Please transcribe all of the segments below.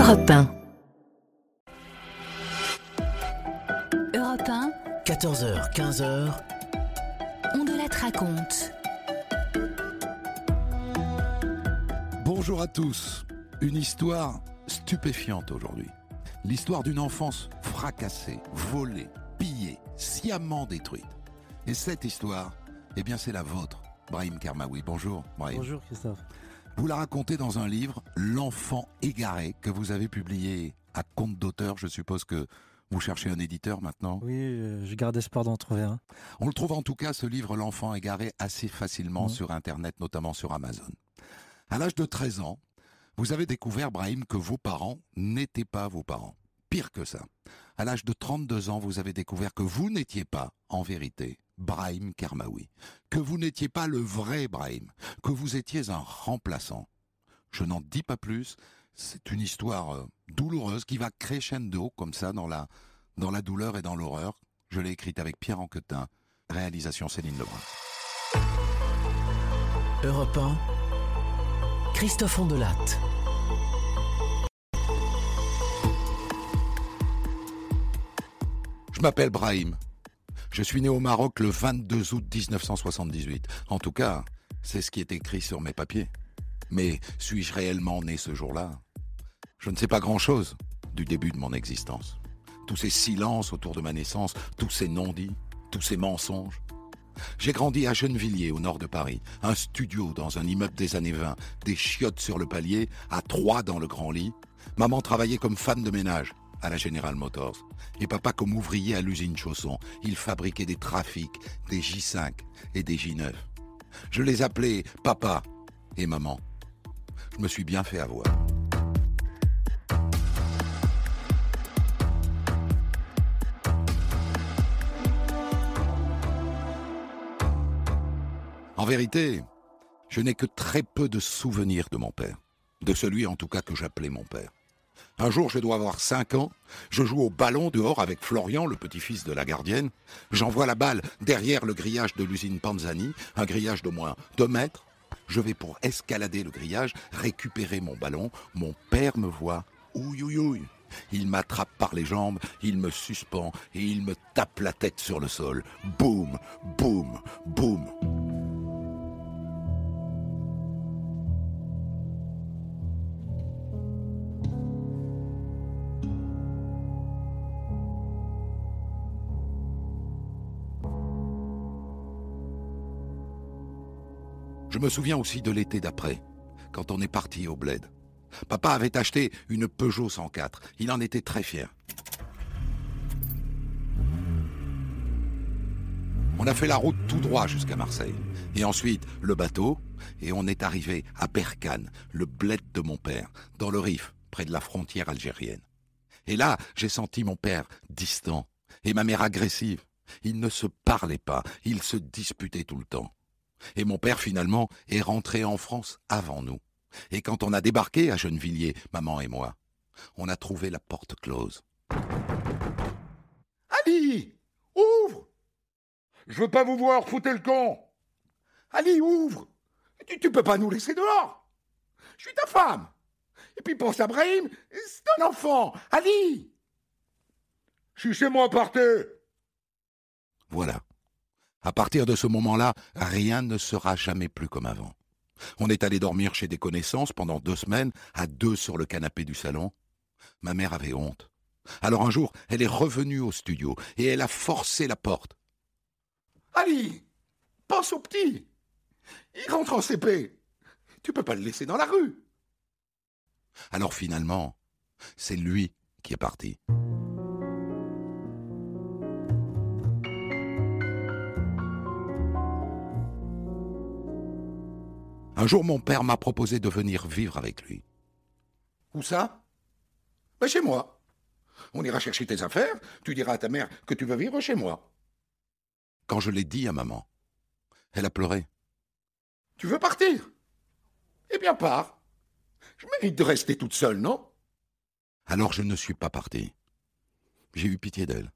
Europe 1. Europe 1, 14h, 15h. On de la raconte. Bonjour à tous. Une histoire stupéfiante aujourd'hui. L'histoire d'une enfance fracassée, volée, pillée, sciemment détruite. Et cette histoire, eh bien c'est la vôtre, Brahim Kermaoui. Bonjour, Brahim. Bonjour Christophe. Vous la racontez dans un livre, L'enfant égaré, que vous avez publié à compte d'auteur. Je suppose que vous cherchez un éditeur maintenant. Oui, je garde espoir d'en trouver un. On le trouve en tout cas, ce livre, L'enfant égaré, assez facilement sur Internet, notamment sur Amazon. À l'âge de 13 ans, vous avez découvert, Brahim, que vos parents n'étaient pas vos parents. Pire que ça. À l'âge de 32 ans, vous avez découvert que vous n'étiez pas, en vérité, Brahim Kermaoui. Que vous n'étiez pas le vrai Brahim. Que vous étiez un remplaçant. Je n'en dis pas plus. C'est une histoire douloureuse qui va crescendo, comme ça, dans la douleur et dans l'horreur. Je l'ai écrite avec Pierre Anquetin. Réalisation Céline Lebrun. Europe 1, Christophe Ondelatte. Je m'appelle Brahim. Je suis né au Maroc le 22 août 1978. En tout cas, c'est ce qui est écrit sur mes papiers. Mais suis-je réellement né ce jour-là ? Je ne sais pas grand-chose du début de mon existence. Tous ces silences autour de ma naissance, tous ces non-dits, tous ces mensonges. J'ai grandi à Gennevilliers, au nord de Paris. Un studio dans un immeuble des années 20, des chiottes sur le palier, à 3 dans le grand lit. Maman travaillait comme femme de ménage à la General Motors. Et papa comme ouvrier à l'usine Chausson. Il fabriquait des Trafic, des J5 et des J9. Je les appelais papa et maman. Je me suis bien fait avoir. En vérité, je n'ai que très peu de souvenirs de mon père. De celui en tout cas que j'appelais mon père. Un jour, je dois avoir 5 ans, je joue au ballon dehors avec Florian, le petit-fils de la gardienne. J'envoie la balle derrière le grillage de l'usine Panzani, un grillage d'au moins 2 mètres. Je vais pour escalader le grillage, récupérer mon ballon. Mon père me voit, ouïe ouïe ouïe. Il m'attrape par les jambes, il me suspend et il me tape la tête sur le sol. Boum, boum, boum. Je me souviens aussi de l'été d'après, quand on est parti au bled. Papa avait acheté une Peugeot 104. Il en était très fier. On a fait la route tout droit jusqu'à Marseille. Et ensuite, le bateau. Et on est arrivé à Berkane, le bled de mon père, dans le Rif, près de la frontière algérienne. Et là, j'ai senti mon père distant et ma mère agressive. Ils ne se parlaient pas, ils se disputaient tout le temps. Et mon père, finalement, est rentré en France avant nous. Et quand on a débarqué à Gennevilliers, maman et moi, on a trouvé la porte close. Ali, ouvre! Je veux pas vous voir, foutez le camp! Ali, ouvre! Tu peux pas nous laisser dehors! Je suis ta femme! Et puis pense à Brahim, c'est un enfant! Ali! Je suis chez moi, partez! Voilà. À partir de ce moment-là, rien ne sera jamais plus comme avant. On est allé dormir chez des connaissances pendant 2 semaines, à 2 sur le canapé du salon. Ma mère avait honte. Alors un jour, elle est revenue au studio et elle a forcé la porte. Ali, pense au petit! Il rentre en CP! Tu peux pas le laisser dans la rue! Alors finalement, c'est lui qui est parti. Un jour, mon père m'a proposé de venir vivre avec lui. Où ça? Ben chez moi. On ira chercher tes affaires, tu diras à ta mère que tu veux vivre chez moi. Quand je l'ai dit à maman, elle a pleuré. Tu veux partir? Eh bien pars. Je mérite de rester toute seule, non? Alors je ne suis pas parti. J'ai eu pitié d'elle.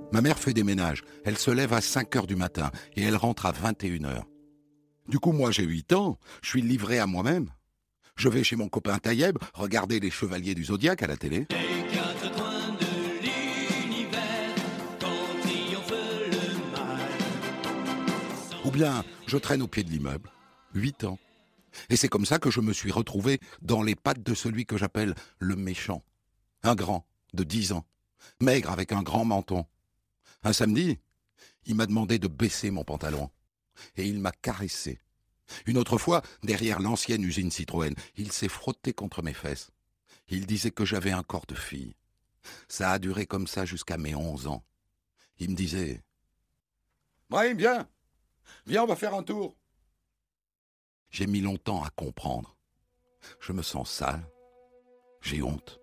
Ma mère fait des ménages. Elle se lève à 5 heures du matin et elle rentre à 21 heures. Du coup, moi, j'ai 8 ans, je suis livré à moi-même. Je vais chez mon copain Taïeb regarder les Chevaliers du Zodiaque à la télé. Les quatre coins de l'univers, quand triomphe le mal. Ou bien, je traîne au pied de l'immeuble. 8 ans. Et c'est comme ça que je me suis retrouvé dans les pattes de celui que j'appelle le méchant. Un grand, de 10 ans, maigre avec un grand menton. Un samedi, il m'a demandé de baisser mon pantalon. Et il m'a caressé. Une autre fois, derrière l'ancienne usine Citroën, il s'est frotté contre mes fesses. Il disait que j'avais un corps de fille. Ça a duré comme ça jusqu'à mes 11 ans. Il me disait « Brahim, viens, on va faire un tour. » J'ai mis longtemps à comprendre. Je me sens sale. J'ai honte.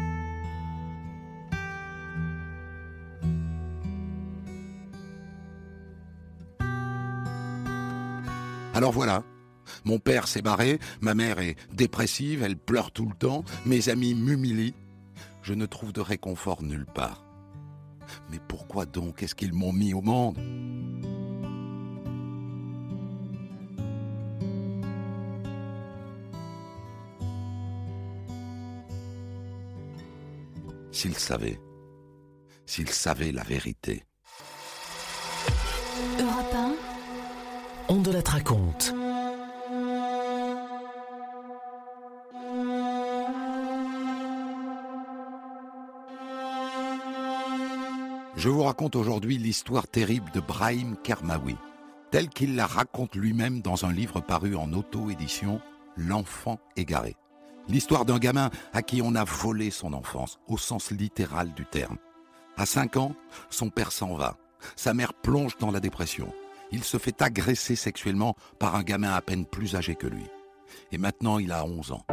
Alors voilà, mon père s'est barré, ma mère est dépressive, elle pleure tout le temps, mes amis m'humilient. Je ne trouve de réconfort nulle part. Mais pourquoi donc est-ce qu'ils m'ont mis au monde ? S'ils savaient la vérité. Europe 1, On de la raconte. Je vous raconte aujourd'hui l'histoire terrible de Brahim Kermaoui, telle qu'il la raconte lui-même dans un livre paru en auto-édition, L'enfant égaré. L'histoire d'un gamin à qui on a volé son enfance, au sens littéral du terme. À 5 ans, son père s'en va. Sa mère plonge dans la dépression. Il se fait agresser sexuellement par un gamin à peine plus âgé que lui. Et maintenant, il a 11 ans.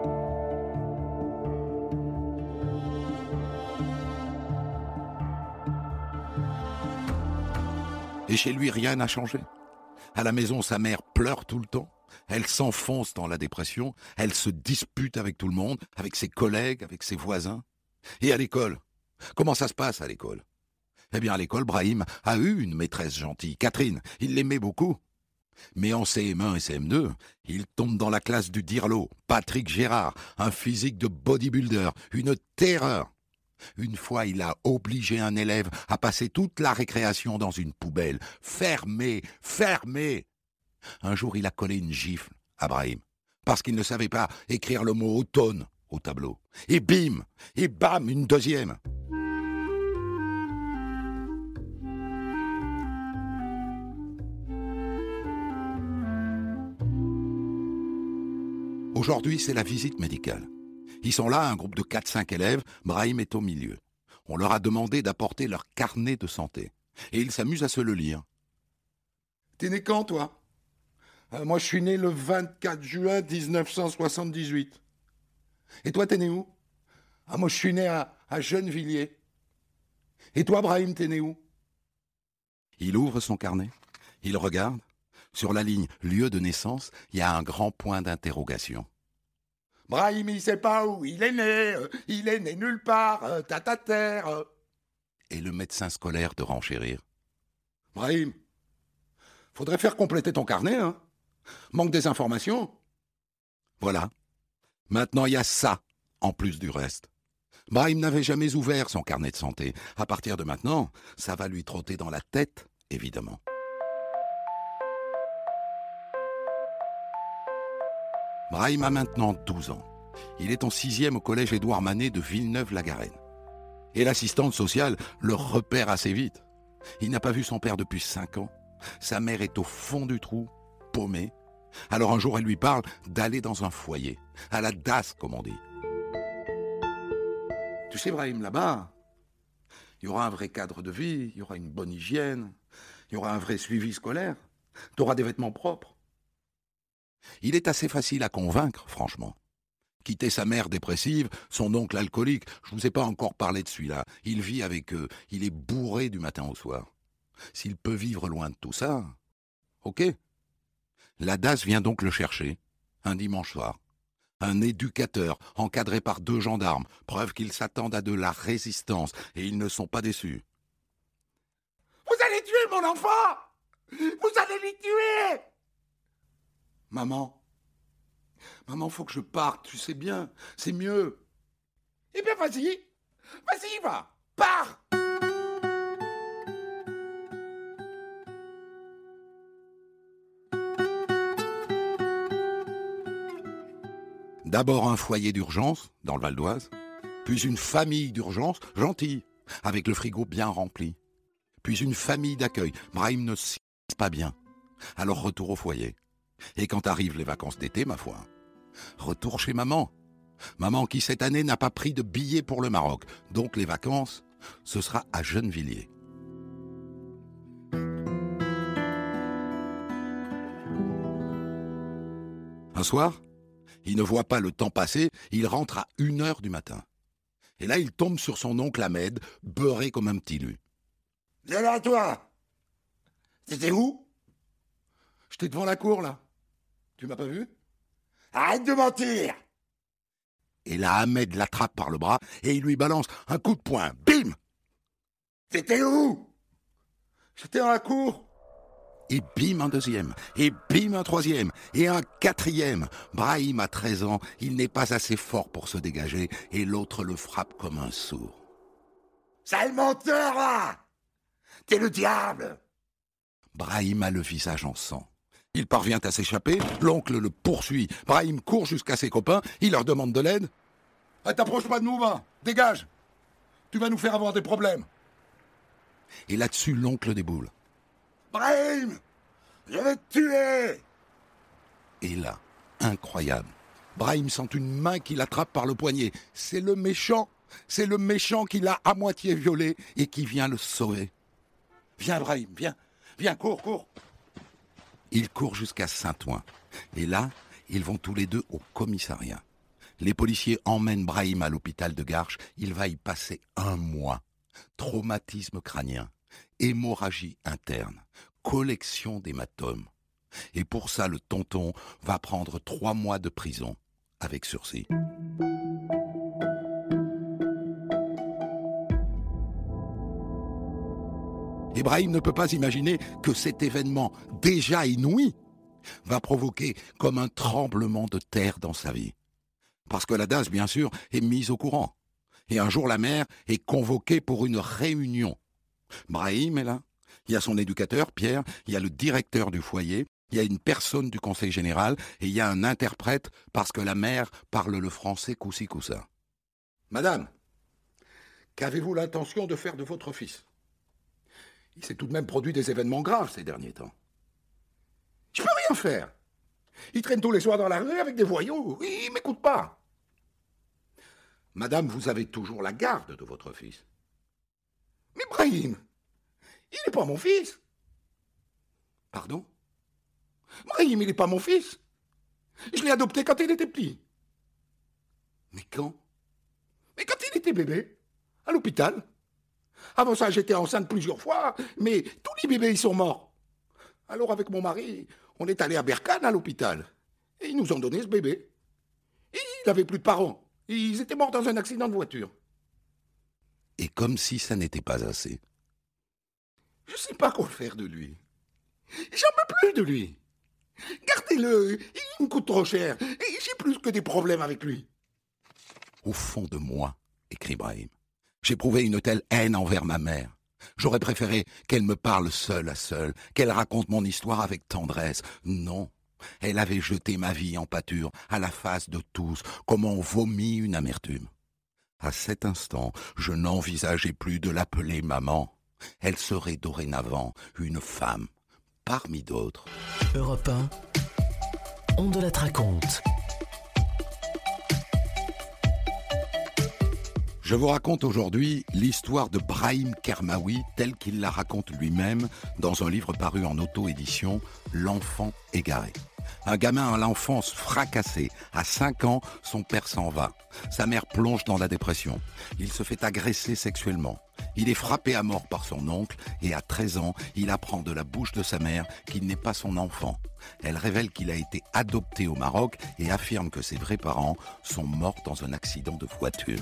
Et chez lui, rien n'a changé. À la maison, sa mère pleure tout le temps. Elle s'enfonce dans la dépression. Elle se dispute avec tout le monde, avec ses collègues, avec ses voisins. Et à l'école, comment ça se passe à l'école ? Eh bien, à l'école, Brahim a eu une maîtresse gentille, Catherine. Il l'aimait beaucoup. Mais en CM1 et CM2, il tombe dans la classe du dirlo, Patrick Gérard, un physique de bodybuilder, une terreur. Une fois, il a obligé un élève à passer toute la récréation dans une poubelle. Fermée, fermée. Un jour, il a collé une gifle à Brahim, parce qu'il ne savait pas écrire le mot automne au tableau. Et bim, et bam, une deuxième. Aujourd'hui, c'est la visite médicale. Ils sont là, un groupe de 4-5 élèves, Brahim est au milieu. On leur a demandé d'apporter leur carnet de santé. Et ils s'amusent à se le lire. T'es né quand, toi ? Moi, je suis né le 24 juin 1978. Et toi, t'es né où ? Moi, je suis né à Gennevilliers. Et toi, Brahim, t'es né où ? Il ouvre son carnet, il regarde. Sur la ligne lieu de naissance, il y a un grand point d'interrogation. Brahim, il sait pas où il est né nulle part, terre. Et le médecin scolaire de renchérir. Brahim, faudrait faire compléter ton carnet, hein. Manque des informations. Voilà. Maintenant, il y a ça, en plus du reste. Brahim n'avait jamais ouvert son carnet de santé. À partir de maintenant, ça va lui trotter dans la tête, évidemment. Brahim a maintenant 12 ans. Il est en 6e au collège Édouard Manet de Villeneuve-la-Garenne. Et l'assistante sociale le repère assez vite. Il n'a pas vu son père depuis 5 ans. Sa mère est au fond du trou, paumée. Alors un jour, elle lui parle d'aller dans un foyer, à la DAS, comme on dit. Tu sais, Brahim, là-bas, il y aura un vrai cadre de vie, il y aura une bonne hygiène, il y aura un vrai suivi scolaire, tu auras des vêtements propres. Il est assez facile à convaincre, franchement. Quitter sa mère dépressive, son oncle alcoolique, je ne vous ai pas encore parlé de celui-là. Il vit avec eux, il est bourré du matin au soir. S'il peut vivre loin de tout ça, ok. La DAS vient donc le chercher, un dimanche soir. Un éducateur, encadré par 2 gendarmes, preuve qu'ils s'attendent à de la résistance, et ils ne sont pas déçus. allez tuer mon enfant! Vous allez l'y tuer! Maman, faut que je parte, tu sais bien, c'est mieux. Eh bien, vas-y, va, pars! D'abord un foyer d'urgence, dans le Val d'Oise, puis une famille d'urgence, gentille, avec le frigo bien rempli. Puis une famille d'accueil. Brahim ne s'y passe pas bien. Alors retour au foyer. Et quand arrivent les vacances d'été, ma foi, retour chez maman. Maman qui cette année n'a pas pris de billets pour le Maroc. Donc les vacances, ce sera à Gennevilliers. Un soir, il ne voit pas le temps passer, il rentre à 1h du matin. Et là, il tombe sur son oncle Ahmed, beurré comme un petit lu. Viens là, toi! T'étais où? J'étais devant la cour, là. Tu m'as pas vu? Arrête de mentir! Et là, Ahmed l'attrape par le bras et il lui balance un coup de poing. Bim! T'étais où? J'étais dans la cour. Et bim un deuxième, et bim un troisième, et un quatrième. Brahim a 13 ans, il n'est pas assez fort pour se dégager, et l'autre le frappe comme un sourd. Sale menteur, là! T'es le diable! Brahim a le visage en sang. Il parvient à s'échapper, l'oncle le poursuit. Brahim court jusqu'à ses copains, il leur demande de l'aide. Ah, t'approches pas de nous, va! Dégage! Tu vas nous faire avoir des problèmes! Et là-dessus, l'oncle déboule. Brahim! Je vais te tuer! Et là, incroyable, Brahim sent une main qui l'attrape par le poignet. C'est le méchant qui l'a à moitié violé et qui vient le sauver. Viens, Brahim, viens, cours! Il court jusqu'à Saint-Ouen. Et là, ils vont tous les deux au commissariat. Les policiers emmènent Brahim à l'hôpital de Garches. Il va y passer 1 mois. Traumatisme crânien, hémorragie interne, collection d'hématomes. Et pour ça, le tonton va prendre 3 mois de prison, avec sursis. Et Brahim ne peut pas imaginer que cet événement, déjà inouï, va provoquer comme un tremblement de terre dans sa vie. Parce que la DAS, bien sûr, est mise au courant. Et un jour, la mère est convoquée pour une réunion. Brahim est là. Il y a son éducateur, Pierre, il y a le directeur du foyer, il y a une personne du conseil général et il y a un interprète parce que la mère parle le français coussi coussa. Madame, qu'avez-vous l'intention de faire de votre fils? Il s'est tout de même produit des événements graves ces derniers temps. Je peux rien faire. Il traîne tous les soirs dans la rue avec des voyous. Il m'écoute pas. Madame, vous avez toujours la garde de votre fils. Mais Brahim, il n'est pas mon fils. Pardon? Brahim, il n'est pas mon fils. Je l'ai adopté quand il était petit. Mais quand? Mais quand il était bébé, à l'hôpital. Avant ça, j'étais enceinte plusieurs fois, mais tous les bébés, ils sont morts. Alors, avec mon mari, on est allé à Berkane, à l'hôpital. Et ils nous ont donné ce bébé. Et il n'avait plus de parents. Ils étaient morts dans un accident de voiture. Et comme si ça n'était pas assez. Je sais pas quoi faire de lui. J'en peux plus de lui. Gardez-le, il me coûte trop cher. Et j'ai plus que des problèmes avec lui. Au fond de moi, écrit Brahim, j'éprouvais une telle haine envers ma mère. J'aurais préféré qu'elle me parle seule à seule, qu'elle raconte mon histoire avec tendresse. Non, elle avait jeté ma vie en pâture, à la face de tous, comme on vomit une amertume. À cet instant, je n'envisageais plus de l'appeler maman. Elle serait dorénavant une femme, parmi d'autres. Europe 1, on de la raconte. Je vous raconte aujourd'hui l'histoire de Brahim Kermaoui telle qu'il la raconte lui-même dans un livre paru en auto-édition, L'enfant égaré. Un gamin à l'enfance fracassé. À 5 ans, son père s'en va. Sa mère plonge dans la dépression. Il se fait agresser sexuellement. Il est frappé à mort par son oncle et à 13 ans, il apprend de la bouche de sa mère qu'il n'est pas son enfant. Elle révèle qu'il a été adopté au Maroc et affirme que ses vrais parents sont morts dans un accident de voiture.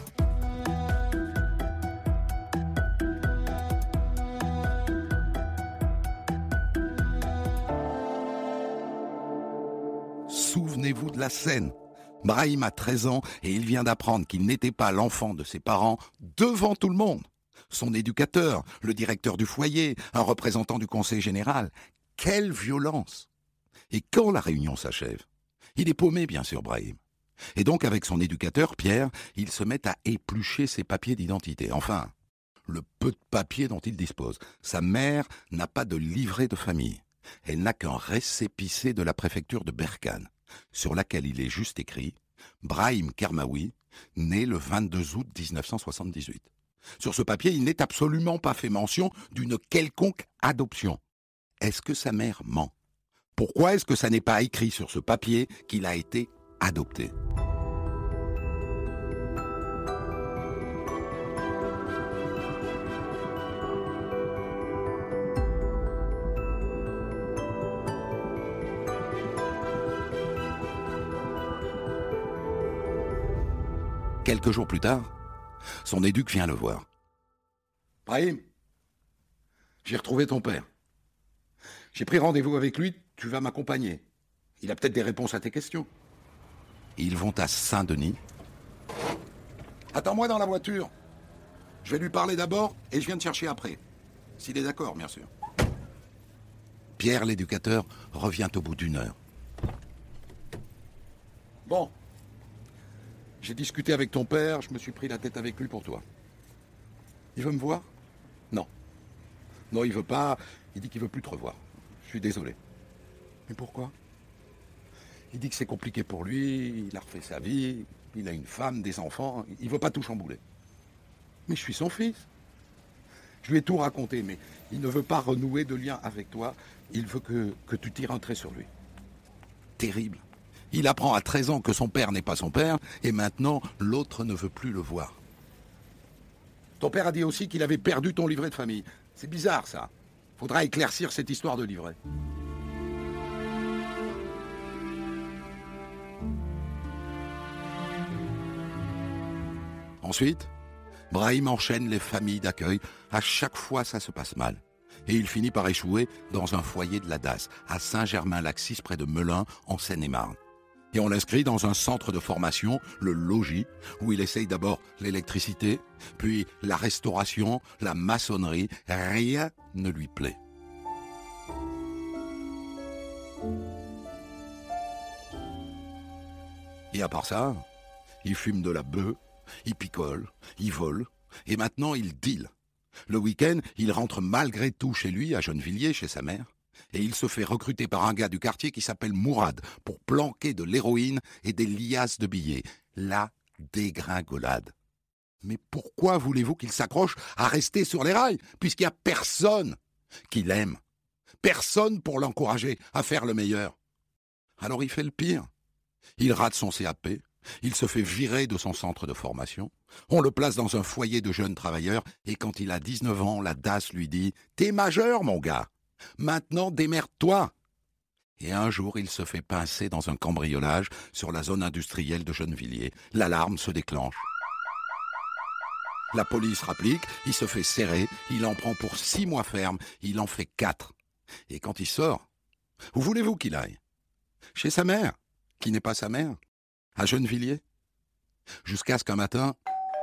Souvenez-vous de la scène. Brahim a 13 ans et il vient d'apprendre qu'il n'était pas l'enfant de ses parents devant tout le monde. Son éducateur, le directeur du foyer, un représentant du conseil général. Quelle violence! Et quand la réunion s'achève, il est paumé bien sûr, Brahim. Et donc avec son éducateur, Pierre, il se met à éplucher ses papiers d'identité. Enfin, le peu de papiers dont il dispose. Sa mère n'a pas de livret de famille. Elle n'a qu'un récépissé de la préfecture de Berkane, sur laquelle il est juste écrit « Brahim Kermaoui, né le 22 août 1978 ». Sur ce papier, il n'est absolument pas fait mention d'une quelconque adoption. Est-ce que sa mère ment? Pourquoi est-ce que ça n'est pas écrit sur ce papier qu'il a été adopté? Quelques jours plus tard, son éduc vient le voir. « Brahim, j'ai retrouvé ton père. J'ai pris rendez-vous avec lui, tu vas m'accompagner. Il a peut-être des réponses à tes questions. » Ils vont à Saint-Denis. « Attends-moi dans la voiture. Je vais lui parler d'abord et je viens te chercher après. S'il est d'accord, bien sûr. » Pierre, l'éducateur, revient au bout d'1 heure. « Bon. J'ai discuté avec ton père, je me suis pris la tête avec lui pour toi. Il veut me voir? Non. Non, il veut pas. Il dit qu'il veut plus te revoir. Je suis désolé. Mais pourquoi? Il dit que c'est compliqué pour lui, il a refait sa vie, il a une femme, des enfants, il veut pas tout chambouler. Mais je suis son fils. Je lui ai tout raconté, mais il ne veut pas renouer de lien avec toi. Il veut que tu tires un trait sur lui. Terrible. Il apprend à 13 ans que son père n'est pas son père, et maintenant, l'autre ne veut plus le voir. Ton père a dit aussi qu'il avait perdu ton livret de famille. C'est bizarre, ça. Faudra éclaircir cette histoire de livret. Ensuite, Brahim enchaîne les familles d'accueil. À chaque fois, ça se passe mal. Et il finit par échouer dans un foyer de la DAS, à Saint-Germain-Laxis, près de Melun, en Seine-et-Marne. Et on l'inscrit dans un centre de formation, le Logis, où il essaye d'abord l'électricité, puis la restauration, la maçonnerie. Rien ne lui plaît. Et à part ça, il fume de la beuh, il picole, il vole, et maintenant il deal. Le week-end, il rentre malgré tout chez lui, à Gennevilliers, chez sa mère. Et il se fait recruter par un gars du quartier qui s'appelle Mourad pour planquer de l'héroïne et des liasses de billets. La dégringolade. Mais pourquoi voulez-vous qu'il s'accroche à rester sur les rails, puisqu'il n'y a personne qui l'aime? Personne pour l'encourager à faire le meilleur. Alors il fait le pire. Il rate son CAP, il se fait virer de son centre de formation, on le place dans un foyer de jeunes travailleurs, et quand il a 19 ans, la DAS lui dit « T'es majeur, mon gars !» Maintenant, démerde-toi. Et un jour, il se fait pincer dans un cambriolage sur la zone industrielle de Gennevilliers. L'alarme se déclenche. La police rapplique, il se fait serrer, il en prend pour 6 mois ferme, il en fait 4. Et quand il sort, où voulez-vous qu'il aille? Chez sa mère, qui n'est pas sa mère, à Gennevilliers. Jusqu'à ce qu'un matin...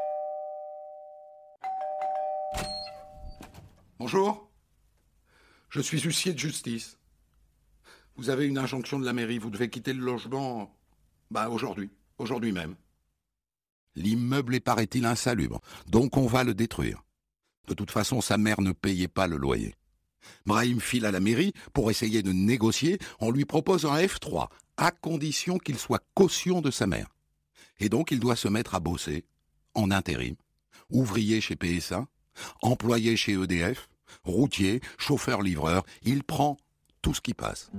Bonjour. Je suis huissier de justice. Vous avez une injonction de la mairie, vous devez quitter le logement, aujourd'hui même. L'immeuble est, paraît-il, insalubre, donc on va le détruire. De toute façon, sa mère ne payait pas le loyer. Brahim file à la mairie pour essayer de négocier, on lui propose un F3, à condition qu'il soit caution de sa mère. Et donc il doit se mettre à bosser, en intérim, ouvrier chez PSA, employé chez EDF, routier, chauffeur-livreur, il prend tout ce qui passe.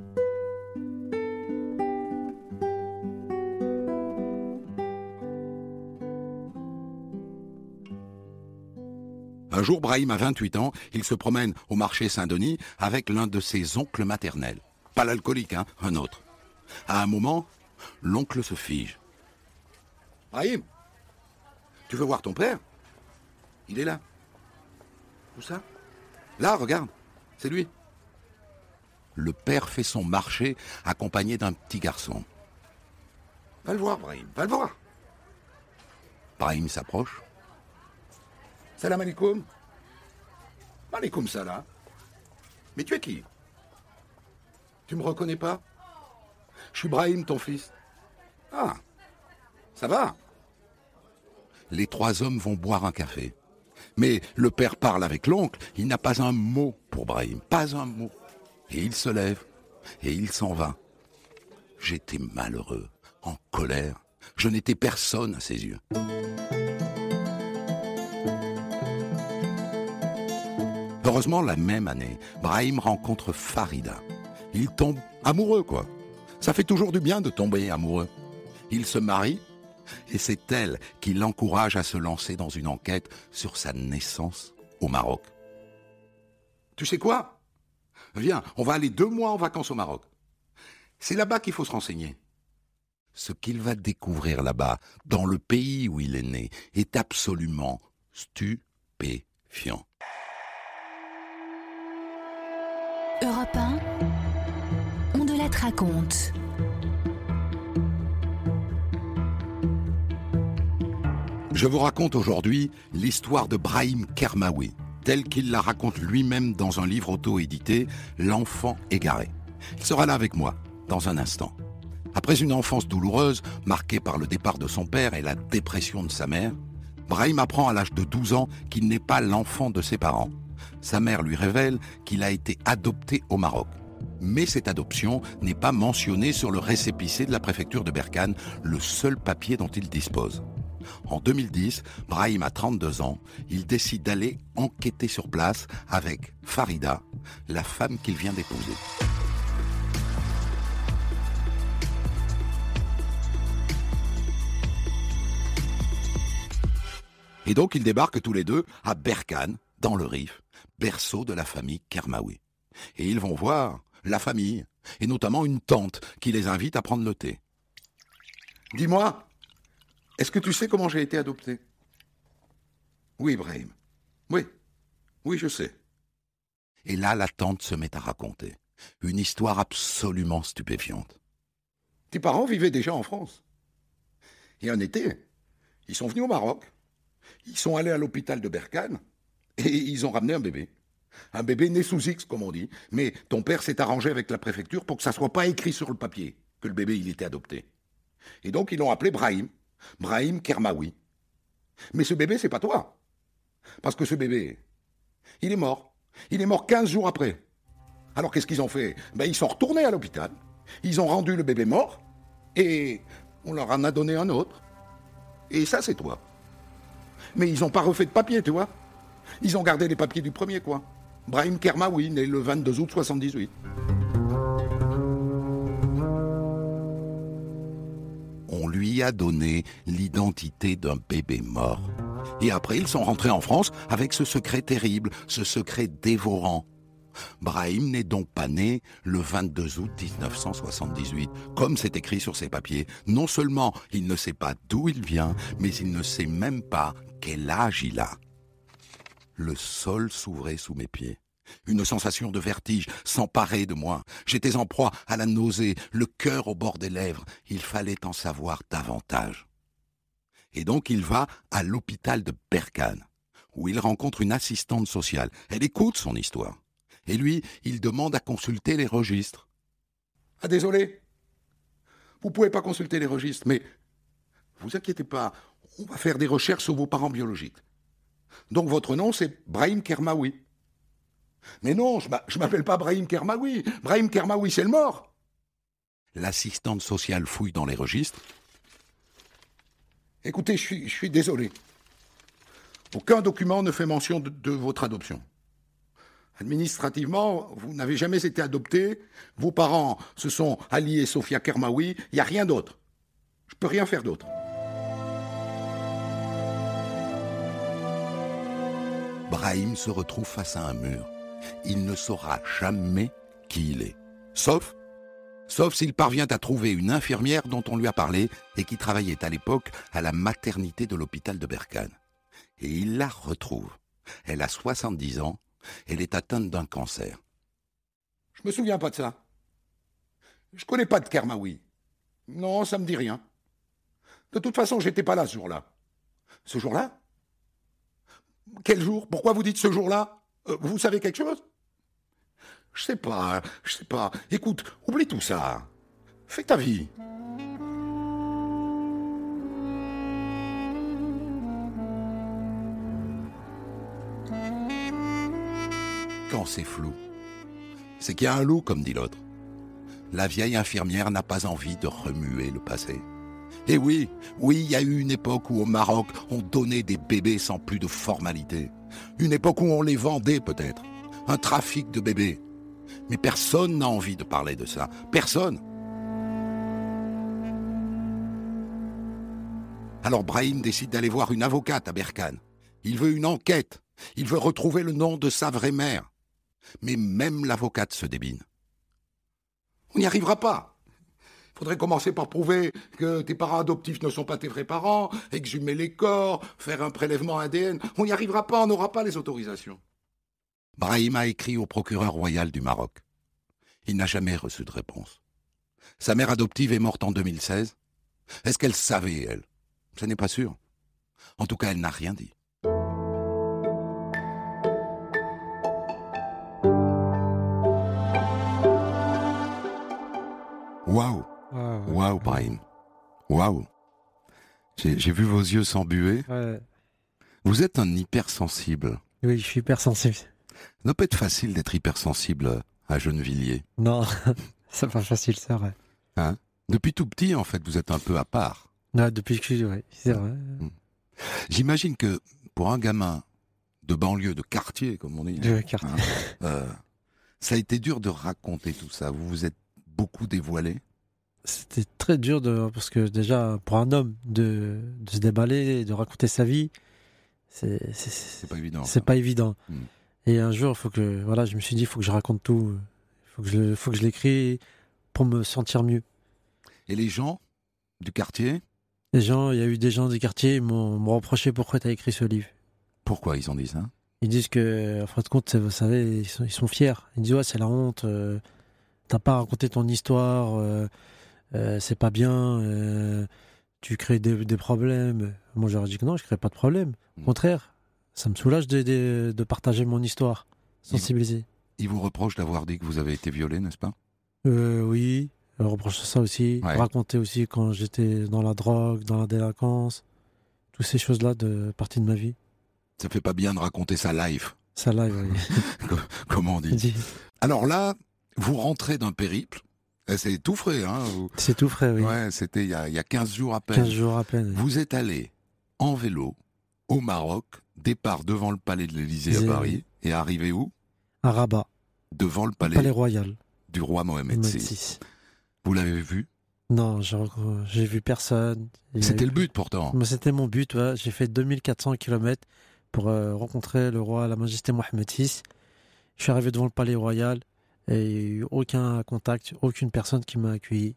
Un jour, Brahim a 28 ans, il se promène au marché Saint-Denis avec l'un de ses oncles maternels. Pas l'alcoolique, un autre. À un moment, l'oncle se fige. « Brahim, tu veux voir ton père? Il est là. » Où ça? Là, regarde, c'est lui. Le père fait son marché accompagné d'un petit garçon. Va le voir, Brahim, va le voir. Brahim s'approche. Salam alaikum. Alaikum salam. Mais tu es qui? Tu me reconnais pas? Je suis Brahim, ton fils. Ah, ça va? Les trois hommes vont boire un café. Mais le père parle avec l'oncle, il n'a pas un mot pour Brahim, pas un mot. Et il se lève, et il s'en va. J'étais malheureux, en colère. Je n'étais personne à ses yeux. Heureusement, la même année, Brahim rencontre Farida. Il tombe amoureux, quoi. Ça fait toujours du bien de tomber amoureux. Il se marie, et c'est elle qui l'encourage à se lancer dans une enquête sur sa naissance au Maroc. Tu sais quoi? Viens, on va aller 2 mois en vacances au Maroc. C'est là-bas qu'il faut se renseigner. Ce qu'il va découvrir là-bas, dans le pays où il est né, est absolument stupéfiant. Europe 1, on de la raconte. Je vous raconte aujourd'hui l'histoire de Brahim Kermaoui, telle qu'il la raconte lui-même dans un livre auto-édité, L'enfant égaré. Il sera là avec moi, dans un instant. Après une enfance douloureuse, marquée par le départ de son père et la dépression de sa mère, Brahim apprend à l'âge de 12 ans qu'il n'est pas l'enfant de ses parents. Sa mère lui révèle qu'il a été adopté au Maroc. Mais cette adoption n'est pas mentionnée sur le récépissé de la préfecture de Berkane, le seul papier dont il dispose. En 2010, Brahim a 32 ans, il décide d'aller enquêter sur place avec Farida, la femme qu'il vient d'épouser. Et donc ils débarquent tous les deux à Berkane, dans le Rif, berceau de la famille Kermaoui. Et ils vont voir la famille, et notamment une tante qui les invite à prendre le thé. Dis-moi, est-ce que tu sais comment j'ai été adopté? Oui, Brahim. Oui, je sais. Et là, la tante se met à raconter une histoire absolument stupéfiante. Tes parents vivaient déjà en France. Et un été, ils sont venus au Maroc. Ils sont allés à l'hôpital de Berkane et ils ont ramené un bébé. Un bébé né sous X, comme on dit. Mais ton père s'est arrangé avec la préfecture pour que ça soit pas écrit sur le papier que le bébé il était adopté. Et donc ils l'ont appelé Brahim Kermaoui. Mais ce bébé, c'est pas toi. Parce que ce bébé, il est mort. Il est mort 15 jours après. Alors qu'est-ce qu'ils ont fait? Ils sont retournés à l'hôpital. Ils ont rendu le bébé mort et on leur en a donné un autre. Et ça, c'est toi. Mais ils n'ont pas refait de papier, tu vois. Ils ont gardé les papiers du premier, quoi. Brahim Kermaoui, né le 22 août 78. On lui a donné l'identité d'un bébé mort. Et après, ils sont rentrés en France avec ce secret terrible, ce secret dévorant. Brahim n'est donc pas né le 22 août 1978, comme c'est écrit sur ses papiers. Non seulement il ne sait pas d'où il vient, mais il ne sait même pas quel âge il a. Le sol s'ouvrait sous mes pieds. Une sensation de vertige s'emparait de moi. J'étais en proie à la nausée, le cœur au bord des lèvres. Il fallait en savoir davantage. Et donc il va à l'hôpital de Berkane, où il rencontre une assistante sociale. Elle écoute son histoire. Et lui, il demande à consulter les registres. Ah, désolé. Vous pouvez pas consulter les registres, mais vous inquiétez pas, on va faire des recherches sur vos parents biologiques. Donc votre nom, c'est Brahim Kermaoui. Mais non, je m'appelle pas Brahim Kermaoui. Brahim Kermaoui, c'est le mort. L'assistante sociale fouille dans les registres. Écoutez, je suis désolé. Aucun document ne fait mention de votre adoption. Administrativement, vous n'avez jamais été adopté. Vos parents se sont Ali et Sofia Kermaoui. Il n'y a rien d'autre. Je peux rien faire d'autre. Brahim se retrouve face à un mur. Il ne saura jamais qui il est. Sauf s'il parvient à trouver une infirmière dont on lui a parlé et qui travaillait à l'époque à la maternité de l'hôpital de Berkane. Et il la retrouve. Elle a 70 ans. Elle est atteinte d'un cancer. Je me souviens pas de ça. Je connais pas de Kermaoui. Non, ça me dit rien. De toute façon, j'étais pas là ce jour-là. Ce jour-là? Quel jour? Pourquoi vous dites ce jour-là? Vous savez quelque chose? Je sais pas. Écoute, oublie tout ça. Fais ta vie. Quand c'est flou, c'est qu'il y a un loup, comme dit l'autre. La vieille infirmière n'a pas envie de remuer le passé. Et oui, il y a eu une époque où au Maroc, on donnait des bébés sans plus de formalité. Une époque où on les vendait peut-être. Un trafic de bébés. Mais personne n'a envie de parler de ça. Personne. Alors Brahim décide d'aller voir une avocate à Berkane. Il veut une enquête. Il veut retrouver le nom de sa vraie mère. Mais même l'avocate se débine. On n'y arrivera pas. Il faudrait commencer par prouver que tes parents adoptifs ne sont pas tes vrais parents, exhumer les corps, faire un prélèvement ADN. On n'y arrivera pas, on n'aura pas les autorisations. Brahim a écrit au procureur royal du Maroc. Il n'a jamais reçu de réponse. Sa mère adoptive est morte en 2016. Est-ce qu'elle savait, elle? Ce n'est pas sûr. En tout cas, elle n'a rien dit. Waouh! Waouh, Brahim. Waouh! J'ai vu vos yeux s'embuer. Ouais. Vous êtes un hypersensible. Oui, je suis hypersensible. Ça ne doit pas être facile d'être hypersensible à Gennevilliers. Non, c'est pas facile, c'est vrai. Hein? Depuis tout petit, en fait, vous êtes un peu à part. Ouais, depuis que je suis, ouais, c'est vrai. J'imagine que pour un gamin de banlieue, de quartier, comme on dit, De quartier. ça a été dur de raconter tout ça. Vous vous êtes beaucoup dévoilé. C'était très dur parce que déjà, pour un homme, de se déballer, de raconter sa vie, C'est pas évident. c'est pas évident. Mm. Et un jour, je me suis dit, il faut que je raconte tout. Il faut que je l'écris pour me sentir mieux. Et les gens du quartier, Il y a eu des gens du quartier, ils m'ont reproché pourquoi tu as écrit ce livre. pourquoi ils ont dit ça? Ils disent que, en fin de compte, vous savez, ils sont fiers. Ils disent, ouais, c'est la honte, t'as pas raconté ton histoire, c'est pas bien, tu crées des problèmes. Moi, j'aurais dit que non, je crée pas de problème. Au contraire, ça me soulage de partager mon histoire, sensibiliser. Ils vous reprochent d'avoir dit que vous avez été violé, n'est-ce pas? Oui, je reproche ça aussi. Ouais. Raconter aussi quand j'étais dans la drogue, dans la délinquance, toutes ces choses-là de partie de ma vie. Ça fait pas bien de raconter sa life, Ça live, oui. comme on dit. Alors là, vous rentrez d'un périple. Et c'est tout frais, hein? C'est tout frais, oui. Ouais, c'était il y a 15 jours à peine. 15 jours à peine. Oui. Vous êtes allé en vélo au Maroc, départ devant le palais de l'Élysée à Élysée, Paris, et arrivé où? À Rabat, Devant le palais, palais royal. du roi Mohamed VI. 6. Vous l'avez vu? Non, j'ai vu personne. C'était le but pourtant. Mais c'était mon but, ouais. J'ai fait 2400 km pour rencontrer le roi, la majesté Mohamed VI. Je suis arrivé devant le palais royal et il n'y a eu aucun contact, aucune personne qui m'a accueilli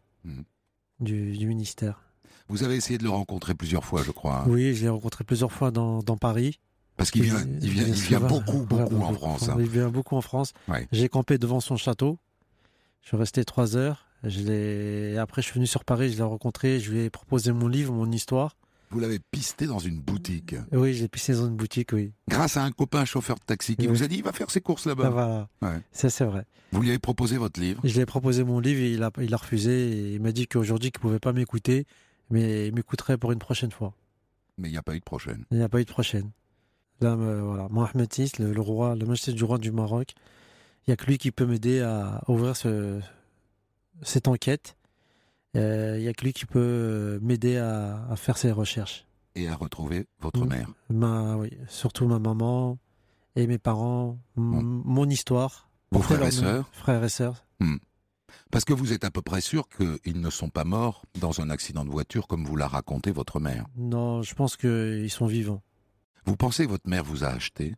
du ministère. Vous avez essayé de le rencontrer plusieurs fois, je crois. Hein. Oui, je l'ai rencontré plusieurs fois dans Paris. Parce qu'il vient beaucoup en France. Hein. Il vient beaucoup en France. Ouais. J'ai campé devant son château. Je suis resté 3 heures. Après, je suis venu sur Paris, je l'ai rencontré. Je lui ai proposé mon livre, mon histoire. Vous l'avez pisté dans une boutique. Oui, j'ai pissé dans une boutique, oui. Grâce à un copain chauffeur de taxi qui Oui. vous a dit il va faire ses courses là-bas. Ah, voilà. Ouais. Ça, c'est vrai. Vous lui avez proposé votre livre. Je lui ai proposé mon livre et il a refusé. Et il m'a dit qu'aujourd'hui, qu'il ne pouvait pas m'écouter, mais il m'écouterait pour une prochaine fois. Mais il n'y a pas eu de prochaine. Il n'y a pas eu de prochaine. Là, voilà, Mohamed VI, le roi, la majesté du roi du Maroc, il n'y a que lui qui peut m'aider à ouvrir cette enquête. Il n'y a que lui qui peut m'aider à faire ces recherches. Et à retrouver votre mère. Oui, surtout ma maman et mes parents, mon histoire. Vos frères et sœurs. Frères et sœurs. Parce que vous êtes à peu près sûr qu'ils ne sont pas morts dans un accident de voiture comme vous l'a raconté votre mère. Non, je pense qu'ils sont vivants. Vous pensez que votre mère vous a acheté?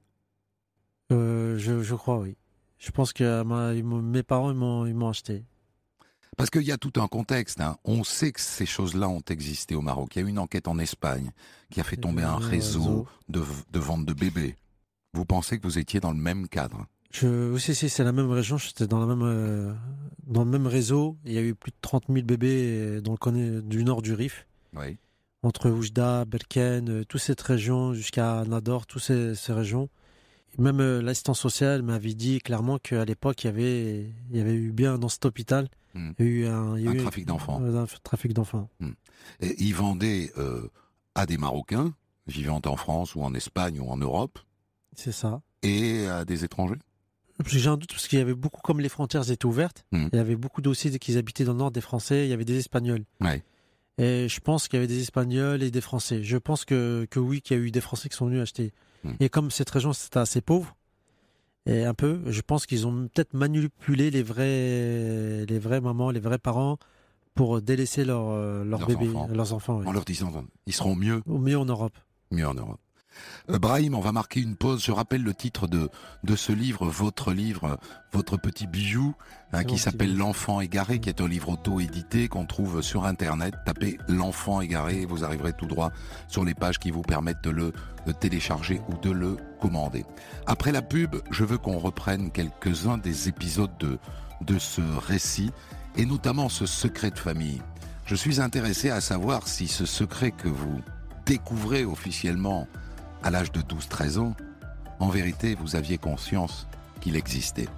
Je crois, oui. Je pense que mes parents ils m'ont acheté. Parce qu'il y a tout un contexte. Hein. On sait que ces choses-là ont existé au Maroc. Il y a eu une enquête en Espagne qui a fait tomber un réseau de vente de bébés. Vous pensez que vous étiez dans le même cadre? Si, c'est la même région. J'étais dans le même réseau. Il y a eu plus de 30 000 bébés du nord du Rif. Oui. entre Oujda, Berken, toute cette région jusqu'à Nador, toutes ces régions. Même l'assistance sociale m'avait dit clairement qu'à l'époque, il y avait eu bien dans cet hôpital, il y a eu Un trafic d'enfants. Un trafic d'enfants. Et ils vendaient à des Marocains vivant en France ou en Espagne ou en Europe C'est ça. et à des étrangers. J'ai un doute parce qu'il y avait beaucoup, comme les frontières étaient ouvertes, il y avait beaucoup aussi qui habitaient dans le nord des Français, il y avait des Espagnols. Ouais. Et je pense qu'il y avait des Espagnols et des Français. Je pense que oui, qu'il y a eu des Français qui sont venus acheter. Et comme cette région c'était assez pauvre, et un peu, je pense qu'ils ont peut-être manipulé les vrais mamans, les vrais parents pour délaisser leurs bébés, leurs enfants. En leur disant ils seront mieux Au mieux en Europe. en Europe. Brahim, on va marquer une pause. Je rappelle le titre de ce livre, votre petit bijou, qui s'appelle L'enfant égaré, qui est un livre auto-édité qu'on trouve sur Internet. Tapez L'enfant égaré et vous arriverez tout droit sur les pages qui vous permettent de le télécharger ou de le commander. Après la pub, je veux qu'on reprenne quelques-uns des épisodes de ce récit, et notamment ce secret de famille. Je suis intéressé à savoir si ce secret que vous découvrez officiellement à l'âge de 12-13 ans, en vérité, vous aviez conscience qu'il existait.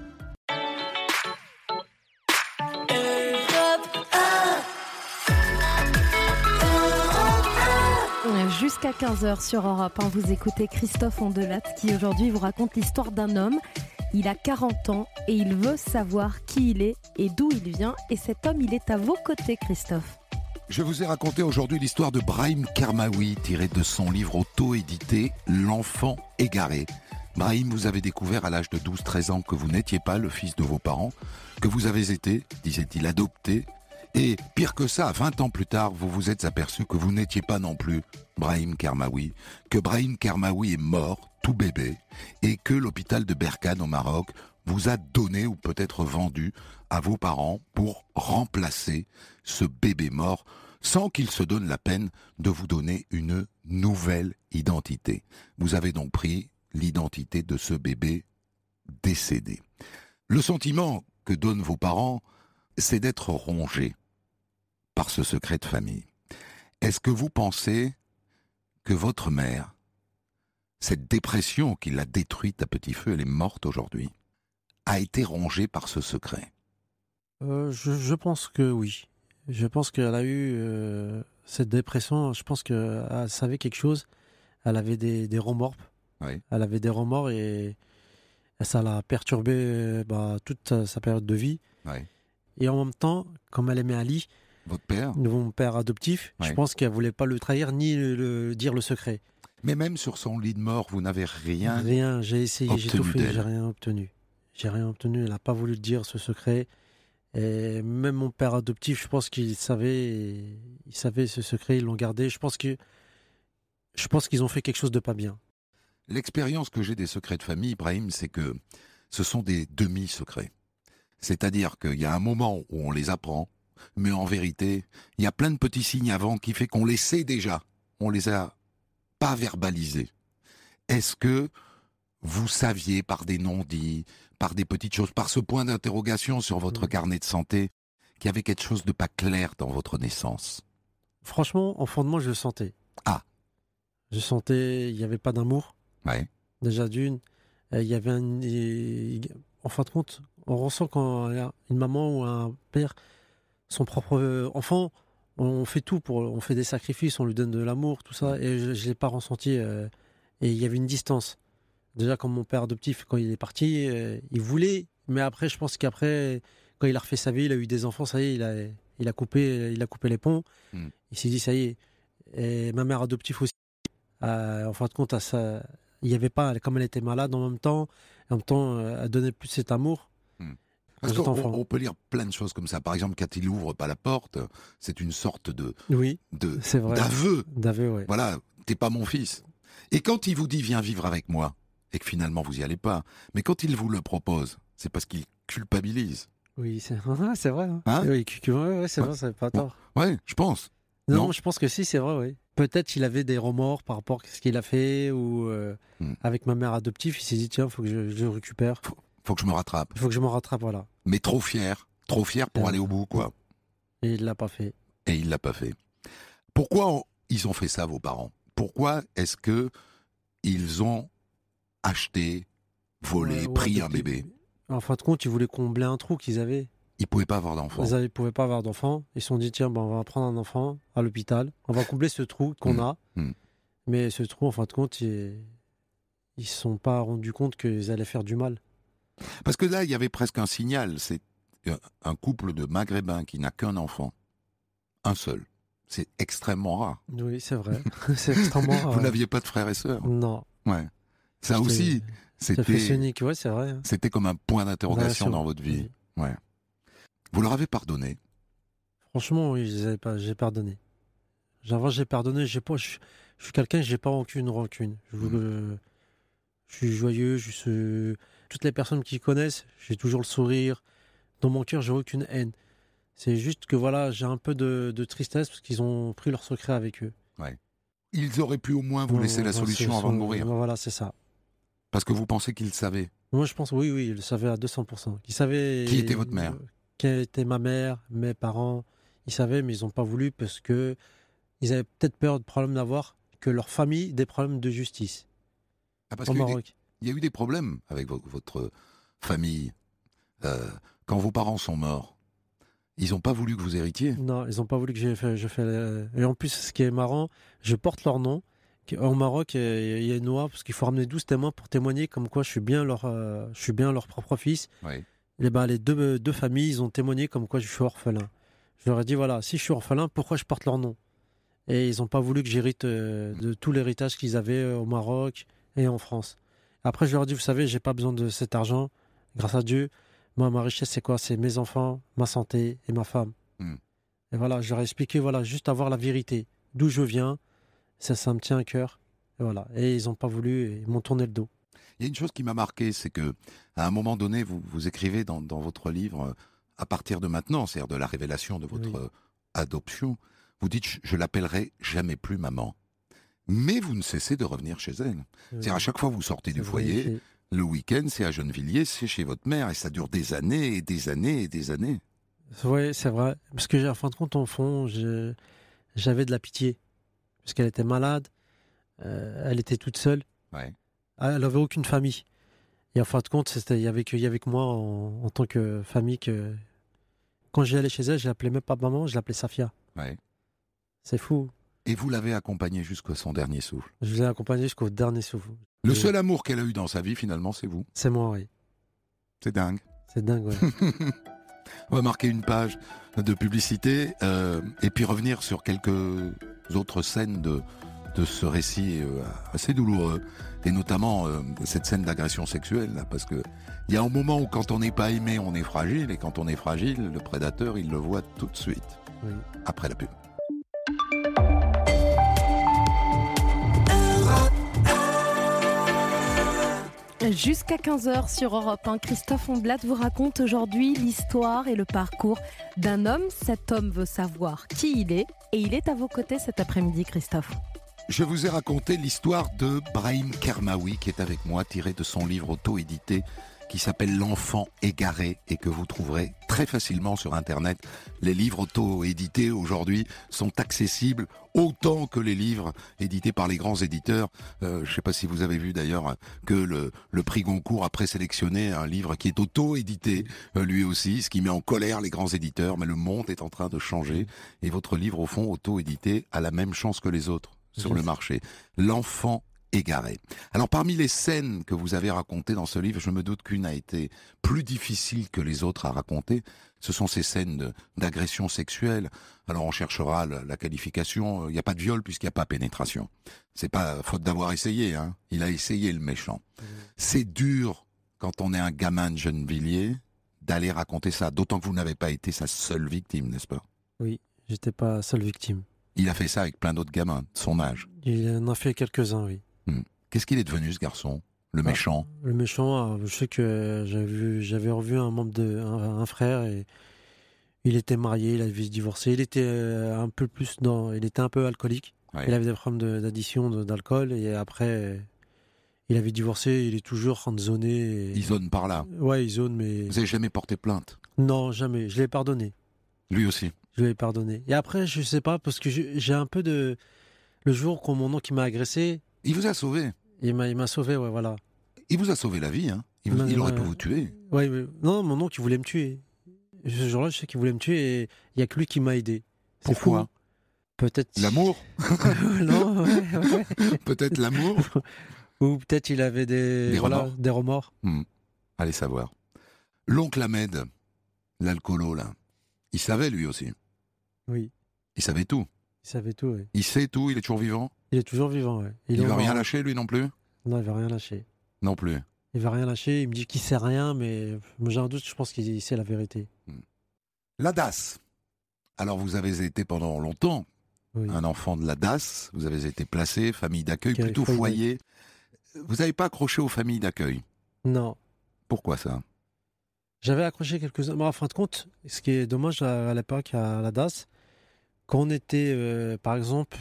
Jusqu'à 15h sur Europe 1, vous écoutez Christophe Ondelat qui aujourd'hui vous raconte l'histoire d'un homme. Il a 40 ans et il veut savoir qui il est et d'où il vient. Et cet homme, il est à vos côtés, Christophe. Je vous ai raconté aujourd'hui l'histoire de Brahim Kermaoui, tirée de son livre auto-édité « L'enfant égaré ». Brahim, vous avez découvert à l'âge de 12-13 ans que vous n'étiez pas le fils de vos parents, que vous avez été, disait-il, adopté. Et pire que ça, 20 ans plus tard, vous vous êtes aperçu que vous n'étiez pas non plus Brahim Kermaoui, que Brahim Kermaoui est mort, tout bébé, et que l'hôpital de Berkane au Maroc vous a donné ou peut-être vendu à vos parents pour remplacer ce bébé mort sans qu'il se donne la peine de vous donner une nouvelle identité. Vous avez donc pris l'identité de ce bébé décédé. Le sentiment que donnent vos parents, c'est d'être rongé par ce secret de famille. Est-ce que vous pensez que votre mère, cette dépression qui l'a détruite à petit feu, elle est morte aujourd'hui, a été rongée par ce secret? Je pense que oui. Je pense qu'elle a eu cette dépression. Je pense qu'elle savait quelque chose. Elle avait des remords. Oui. Elle avait des remords et ça l'a perturbé toute sa période de vie. Oui. Et en même temps, comme elle aimait Ali, Votre père? mon père adoptif, Oui. je pense qu'elle voulait pas le trahir ni dire le secret. Mais même sur son lit de mort, vous n'avez rien... Rien, j'ai essayé, j'ai tout obtenu fait, d'elle. j'ai rien obtenu. J'ai rien obtenu, elle n'a pas voulu dire ce secret. Et même mon père adoptif, je pense qu'il savait, ce secret, ils l'ont gardé. Je pense qu'ils ont fait quelque chose de pas bien. L'expérience que j'ai des secrets de famille, Ibrahim, c'est que ce sont des demi-secrets. C'est-à-dire qu'il y a un moment où on les apprend, mais en vérité, il y a plein de petits signes avant qui fait qu'on les sait déjà. On les a pas verbalisés. Est-ce que vous saviez par des non-dits, par des petites choses, par ce point d'interrogation sur votre carnet de santé, qu'il y avait quelque chose de pas clair dans votre naissance? Franchement, en fondement, je le sentais. Ah. Je sentais, il n'y avait pas d'amour. Ouais. Déjà d'une, il y avait en fin de compte, on ressent quand une maman ou un père, son propre enfant, on fait tout on fait des sacrifices, on lui donne de l'amour, tout ça, et je l'ai pas ressenti. Et il y avait une distance. Déjà, quand mon père adoptif, quand il est parti, il voulait, mais après, je pense qu'après, quand il a refait sa vie, il a eu des enfants, ça y est, il a coupé les ponts. Il s'est dit, ça y est. Et ma mère adoptive aussi, en fin de compte, il y avait pas, comme elle était malade en même temps, elle donnait plus cet amour. Parce qu'on peut lire plein de choses comme ça. Par exemple, quand il ouvre pas la porte, c'est une sorte c'est vrai. d'aveu. Ouais. Voilà, t'es pas mon fils. Et quand il vous dit viens vivre avec moi, et que finalement vous y allez pas, mais quand il vous le propose, c'est parce qu'il culpabilise. Oui, c'est vrai. Hein? Oui, c'est vrai, c'est pas tort. Ouais, je pense. Non, je pense que si, c'est vrai, oui. Peut-être qu'il avait des remords par rapport à ce qu'il a fait, ou avec ma mère adoptive, il s'est dit, tiens, il faut que je le récupère. Faut que je me rattrape. Il faut que je me rattrape, voilà. Mais trop fier pour aller au bout, quoi. Et il l'a pas fait. Et il l'a pas fait. Pourquoi ils ont fait ça, vos parents? Pourquoi est-ce que ils ont acheté, volé, Ouais, pris ouais, un bébé? En fin de compte, ils voulaient combler un trou qu'ils avaient. Ils pouvaient pas avoir d'enfant. Ils ne pouvaient pas avoir d'enfant. Ils se sont dit, tiens, ben, on va prendre un enfant à l'hôpital. On va combler ce trou qu'on a. Mm. Mais ce trou, en fin de compte, ils ne se sont pas rendus compte qu'ils allaient faire du mal. Parce que là, il y avait presque un signal. C'est un couple de Maghrébins qui n'a qu'un enfant. Un seul. C'est extrêmement rare. Oui, c'est vrai. C'est extrêmement rare. Vous n'aviez pas de frères et sœurs? Non. Ouais. Ça J'étais- aussi, Ça fait c'était, unique, ouais, c'est vrai. c'était comme un point d'interrogation Relation. dans votre vie. Oui. Ouais. Vous leur avez pardonné? Franchement, oui, j'ai pardonné. Avant, j'ai pardonné. Je suis quelqu'un, j'ai pas aucune rancune. Je suis joyeux. Toutes les personnes qui connaissent, j'ai toujours le sourire. Dans mon cœur, j'ai aucune haine. C'est juste que voilà, j'ai un peu de tristesse parce qu'ils ont pris leur secret avec eux. Ils auraient pu au moins vous laisser la Voilà, solution c'est- avant de mourir. Voilà, c'est ça. Parce que vous pensez qu'ils savaient. Moi, je pense, oui, ils le savaient à 200%. Ils savaient. Qui était votre mère? Qui était ma mère, mes parents. Ils savaient, mais ils n'ont pas voulu parce que ils avaient peut-être peur de problèmes d'avoir que leur famille des problèmes de justice Ah, parce au qu'il y a eu des- Maroc. il y a eu des problèmes avec votre famille. Quand vos parents sont morts, ils n'ont pas voulu que vous héritiez. Non, ils n'ont pas voulu que je fais. Et en plus, ce qui est marrant, je porte leur nom. Au Maroc, il y a une loi parce qu'il faut ramener 12 témoins pour témoigner comme quoi je suis bien leur propre fils. Oui. Et ben, les deux familles, ils ont témoigné comme quoi je suis orphelin. Je leur ai dit, voilà, si je suis orphelin, pourquoi je porte leur nom? Et ils n'ont pas voulu que j'hérite de tout l'héritage qu'ils avaient au Maroc et en France. Après, je leur ai dit, vous savez, j'ai pas besoin de cet argent. Grâce à Dieu, moi, ma richesse, c'est quoi? C'est mes enfants, ma santé et ma femme. Mm. Et voilà, je leur ai expliqué, voilà, juste avoir la vérité. D'où je viens, ça me tient à cœur. Et voilà. Et ils n'ont pas voulu, et ils m'ont tourné le dos. Il y a une chose qui m'a marqué, c'est que à un moment donné, vous écrivez dans votre livre, à partir de maintenant, c'est-à-dire de la révélation de votre Oui. adoption, vous dites je l'appellerai jamais plus maman. Mais vous ne cessez de revenir chez elle. C'est-à-dire à chaque fois que vous sortez du C'est foyer, vrai, le week-end, c'est à Gennevilliers, c'est chez votre mère, et ça dure des années et des années et des années. Oui, c'est vrai. Parce que, en fin de compte, en fond, j'avais de la pitié. Parce qu'elle était malade, elle était toute seule. Ouais. Elle n'avait aucune famille. Et en fin de compte, il y avait que moi en tant que famille que. Quand j'y allais chez elle, je l'appelais même pas maman, je l'appelais Safia. Ouais. C'est fou. Et vous l'avez accompagnée jusqu'à son dernier souffle. Je l'ai accompagnée jusqu'au dernier souffle. Le Oui. seul amour qu'elle a eu dans sa vie, finalement, c'est vous. C'est moi, oui. C'est dingue. C'est dingue, ouais. On va marquer une page de publicité et puis revenir sur quelques autres scènes de ce récit assez douloureux. Et notamment cette scène d'agression sexuelle, là, parce que il y a un moment où quand on n'est pas aimé, on est fragile, et quand on est fragile, le prédateur, il le voit tout de suite, Oui. après la pub. Jusqu'à 15h sur Europe 1, Christophe Ondelat vous raconte aujourd'hui l'histoire et le parcours d'un homme. Cet homme veut savoir qui il est et il est à vos côtés cet après-midi, Christophe. Je vous ai raconté l'histoire de Brahim Kermaoui qui est avec moi, tiré de son livre auto-édité qui s'appelle L'enfant égaré et que vous trouverez très facilement sur Internet. Les livres auto-édités aujourd'hui sont accessibles autant que les livres édités par les grands éditeurs. Je ne sais pas si vous avez vu d'ailleurs que le prix Goncourt a présélectionné un livre qui est auto-édité lui aussi, ce qui met en colère les grands éditeurs. Mais le monde est en train de changer et votre livre au fond auto-édité a la même chance que les autres sur le marché. L'enfant égaré. Alors parmi les scènes que vous avez racontées dans ce livre, je me doute qu'une a été plus difficile que les autres à raconter. Ce sont ces scènes d'agression sexuelle. Alors on cherchera la qualification. Il n'y a pas de viol puisqu'il n'y a pas pénétration. C'est pas faute d'avoir essayé, hein. Il a essayé, le méchant. C'est dur quand on est un gamin de Gennevilliers d'aller raconter ça. D'autant que vous n'avez pas été sa seule victime, n'est-ce pas? Oui, j'étais pas seule victime. Il a fait ça avec plein d'autres gamins de son âge. Il en a fait quelques-uns, oui. Qu'est-ce qu'il est devenu, ce garçon? Le méchant? Le méchant, je sais que j'avais revu un frère et il était marié, il avait divorcé. Il était il était un peu alcoolique. Ouais. Il avait des problèmes d'addition d'alcool et après il avait divorcé. Il est toujours rançonné. Il zone par là. Ouais, il zone, mais Vous n'avez jamais porté plainte? non, jamais. Je l'ai pardonné. Lui aussi. Je l'ai pardonné. Et après, je sais pas parce que j'ai un peu de Le jour où mon oncle qui m'a agressé, Il vous a sauvé. il m'a sauvé, ouais, voilà. Il vous a sauvé la vie, hein. Non, Il aurait non, pu vous tuer. Ouais, non, mon oncle, il voulait me tuer. Ce jour-là, je sais qu'il voulait me tuer et il n'y a que lui qui m'a aidé. C'est Pourquoi fou. Peut-être. L'amour Non, ouais. Peut-être l'amour Ou peut-être il avait Des remords. des remords. Allez savoir. L'oncle Ahmed, l'alcoolo, là, il savait lui aussi. Oui, Il savait tout. il savait tout, oui. Il sait tout, il est toujours vivant. Il est toujours vivant, ouais. Il est va au rien Maroc. lâcher, lui non plus. Non, il va rien lâcher. Non plus. Il va rien lâcher. Il me dit qu'il sait rien, mais j'ai un doute, je pense qu'il sait la vérité. La DAS. Alors vous avez été pendant longtemps Oui. un enfant de la DAS. Vous avez été placé, famille d'accueil, Quel plutôt foyer. foyer. Vous n'avez pas accroché aux familles d'accueil. Non. Pourquoi ça? J'avais accroché quelques-uns. Mais en fin de compte, ce qui est dommage à l'époque, à la DAS, quand on était, par exemple,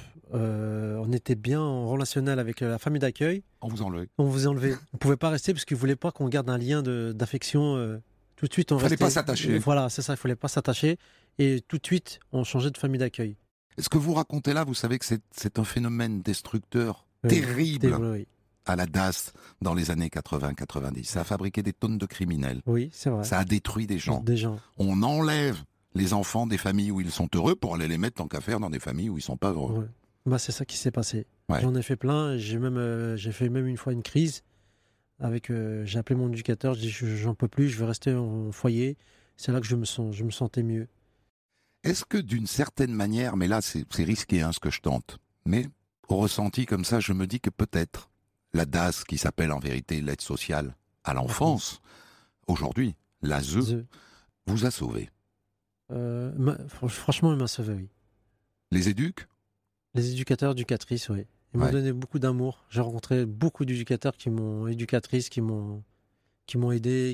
on était bien en relationnel avec la famille d'accueil, On vous enlevait. on vous enlevait. On ne pouvait pas rester parce qu'ils ne voulaient pas qu'on garde un lien d'affection. Tout de suite, on Fallait restait. pas s'attacher. Voilà, c'est ça, il ne fallait pas s'attacher. Et tout de suite, on changeait de famille d'accueil. Ce que vous racontez là, vous savez que c'est un phénomène destructeur Oui, terrible oui. à la DAS dans les années 80-90. Ça a fabriqué des tonnes de criminels. Oui, c'est vrai. Ça a détruit des gens. Des gens. On enlève les enfants des familles où ils sont heureux pour aller les mettre tant qu'à faire dans des familles où ils sont pas heureux. Ouais. Bah, c'est ça qui s'est passé. Ouais. J'en ai fait plein. J'ai fait même une fois une crise. J'ai appelé mon éducateur. Je dis j'en peux plus. Je veux rester en foyer. C'est là que je me sentais mieux. Est-ce que d'une certaine manière, mais là c'est risqué ce que je tente, mais au ressenti comme ça, je me dis que peut-être la DAS, qui s'appelle en vérité l'aide sociale à l'enfance, aujourd'hui, l'ASE, vous a sauvé. Franchement, il m'a sauvé, oui. Les éduques? Les éducateurs, éducatrices, oui. Ils m'ont donné beaucoup d'amour. J'ai rencontré beaucoup d'éducateurs éducatrices qui m'ont aidé,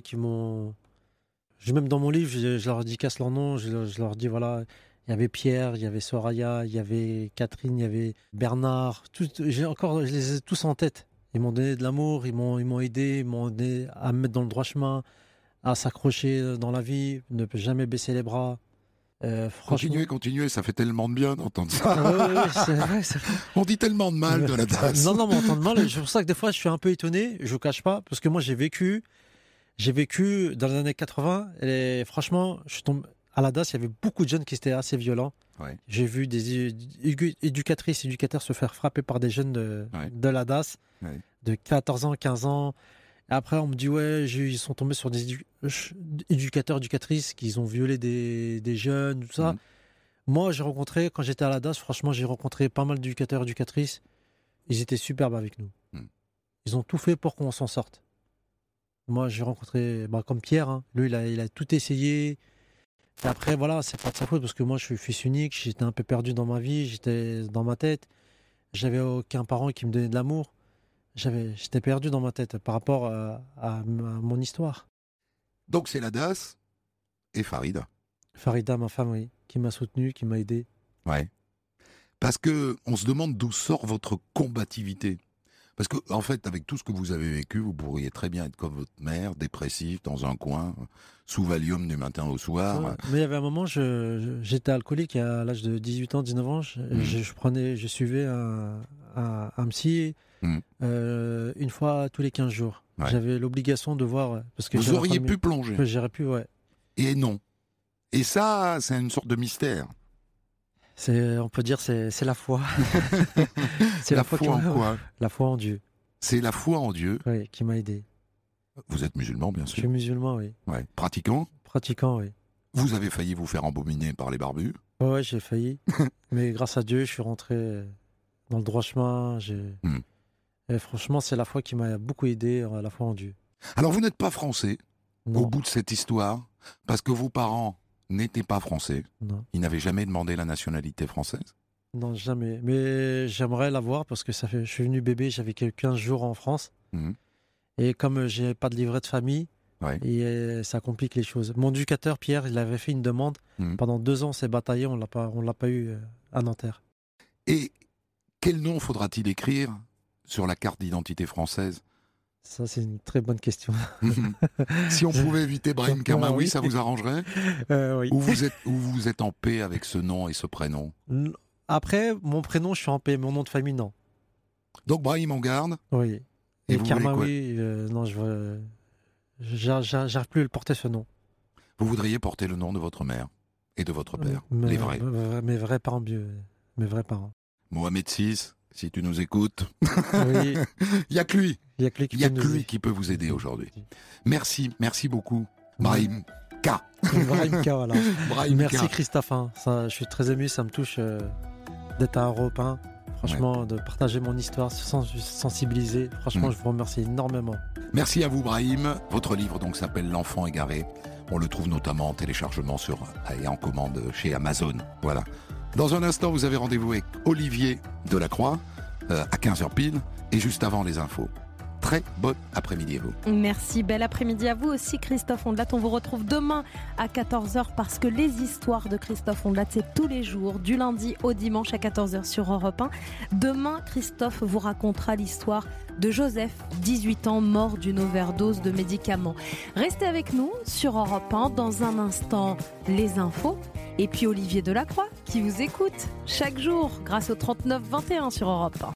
Même dans mon livre, je leur dédicace leur nom, je leur dis, voilà, il y avait Pierre, il y avait Soraya, il y avait Catherine, il y avait Bernard. Je les ai tous en tête. Ils m'ont donné de l'amour, ils m'ont aidé, à me mettre dans le droit chemin, à s'accrocher dans la vie, ne jamais baisser les bras. Franchement... Continuez, ça fait tellement de bien d'entendre ça. Ouais, c'est vrai. On dit tellement de mal de la DAS. Non, mais entendre mal, c'est pour ça que des fois je suis un peu étonné, je vous cache pas, parce que moi j'ai vécu dans les années 80, et franchement, je tombe à la DAS, il y avait beaucoup de jeunes qui étaient assez violents. Ouais. J'ai vu des éducatrices, éducateurs se faire frapper par des jeunes de la DAS, de 14 ans, 15 ans. Et après, on me dit, ils sont tombés sur des éducateurs, éducatrices qui ont violé des jeunes, tout ça. Moi, quand j'étais à la DAS, franchement, j'ai rencontré pas mal d'éducateurs, éducatrices. Ils étaient superbes avec nous. Ils ont tout fait pour qu'on s'en sorte. Moi, j'ai rencontré, comme Pierre, lui, il a tout essayé. Et après, voilà, c'est pas de sa faute parce que moi, je suis fils unique, j'étais un peu perdu dans ma vie, j'étais dans ma tête. J'avais aucun parent qui me donnait de l'amour. J'étais perdu dans ma tête par rapport à mon histoire. Donc c'est la DAS et Farida. Farida, ma femme, oui, qui m'a soutenu, qui m'a aidé. Ouais. Parce que on se demande d'où sort votre combativité. Parce que, en fait, avec tout ce que vous avez vécu, vous pourriez très bien être comme votre mère, dépressif, dans un coin, sous Valium du matin au soir. Ouais, mais il y avait un moment, j'étais alcoolique à l'âge de 18 ans, 19 ans. Je suivais un psy une fois tous les 15 jours. Ouais. J'avais l'obligation de voir. Parce que vous auriez pu plonger. J'aurais pu, ouais. Et non. Et ça, c'est une sorte de mystère. On peut dire c'est la foi. C'est la foi en quoi? La foi en Dieu. C'est la foi en Dieu, oui, qui m'a aidé. Vous êtes musulman, bien sûr. Je suis musulman, oui. Ouais. Pratiquant? Pratiquant, oui. Vous avez failli vous faire embobiner par les barbus? Ouais, j'ai failli. Mais grâce à Dieu, je suis rentré dans le droit chemin. Et franchement, c'est la foi qui m'a beaucoup aidé, la foi en Dieu. Alors, vous n'êtes pas français, non. Au bout de cette histoire, parce que vos parents n'étaient pas français. Non. Ils n'avaient jamais demandé la nationalité française? Non, jamais. Mais j'aimerais l'avoir parce que je suis venu bébé, j'avais que 15 jours en France. Et comme j'ai pas de livret de famille, et ça complique les choses. Mon éducateur, Pierre, il avait fait une demande. Pendant 2 ans, on s'est bataillé, on l'a pas eu à Nanterre. Et quel nom faudra-t-il écrire sur la carte d'identité française? Ça, c'est une très bonne question. Si on pouvait éviter Brahim Kermaoui, oui. Ça vous arrangerait? Oui. Ou vous êtes en paix avec ce nom et ce prénom? Après, mon prénom, je suis en paix. Mon nom de famille, non. Donc Brahim, on garde. Oui. Et Et vous Karma, voulez quoi? oui. Non, j'arrive plus à le porter ce nom. Vous voudriez porter le nom de votre mère et de votre père, les vrais. Mes vrais parents mes vrais parents. Mohamed VI, si tu nous écoutes, Oui. il n'y a que lui. Il n'y a que lui qui Il y a peut que nous lui aider. qui peut vous aider aujourd'hui. Merci beaucoup, Brahim K. Brahim K, voilà. Brahim Merci K. Christophe. Ça, je suis très ému, ça me touche d'être à Europe 1. Franchement, de partager mon histoire, sensibiliser. Franchement, je vous remercie énormément. Merci à vous, Brahim. Votre livre donc s'appelle L'enfant égaré. On le trouve notamment en téléchargement et en commande chez Amazon. Voilà. Dans un instant, vous avez rendez-vous avec Olivier Delacroix à 15h pile et juste avant les infos. Très bon après-midi à vous. Merci, bel après-midi à vous aussi Christophe Ondelat. On vous retrouve demain à 14h parce que les histoires de Christophe Ondelat, c'est tous les jours, du lundi au dimanche à 14h sur Europe 1. Demain, Christophe vous racontera l'histoire de Joseph, 18 ans, mort d'une overdose de médicaments. Restez avec nous sur Europe 1. Dans un instant, les infos. Et puis Olivier Delacroix qui vous écoute chaque jour grâce au 39 21 sur Europe 1.